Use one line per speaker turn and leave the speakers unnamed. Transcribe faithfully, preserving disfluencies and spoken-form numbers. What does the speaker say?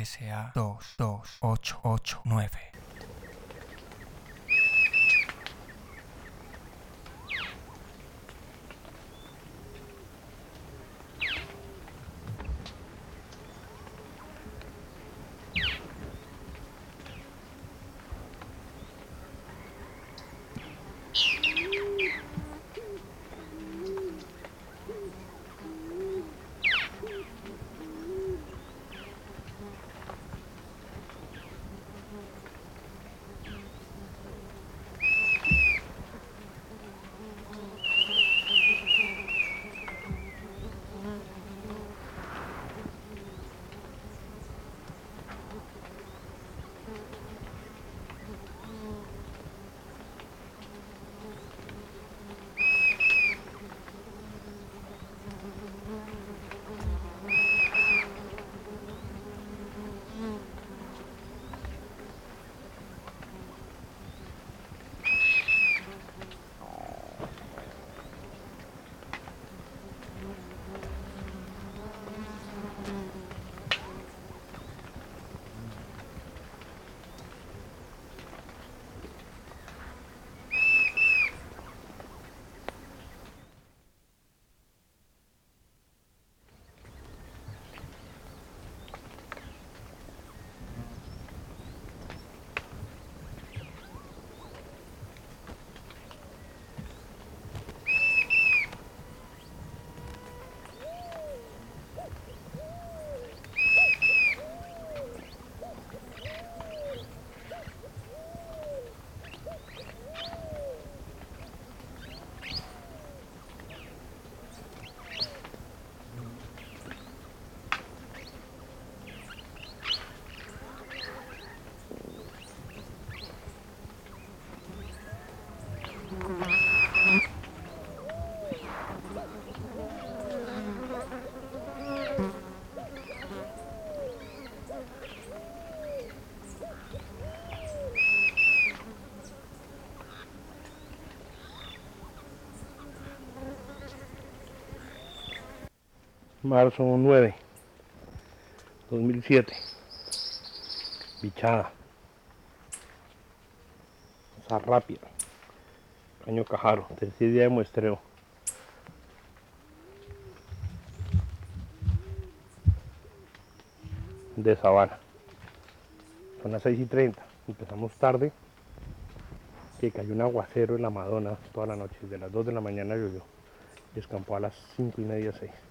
S A dos dos ocho ocho nueve.
Marzo nueve, dos mil siete. Bichada. Esa rápida. Caño Cajaro. Tercer día de muestreo. De sabana. Son las seis y treinta. Empezamos tarde. Que cayó un aguacero en la Madonna toda la noche. De las dos de la mañana llovió. Y escampó a las cinco y media, seis.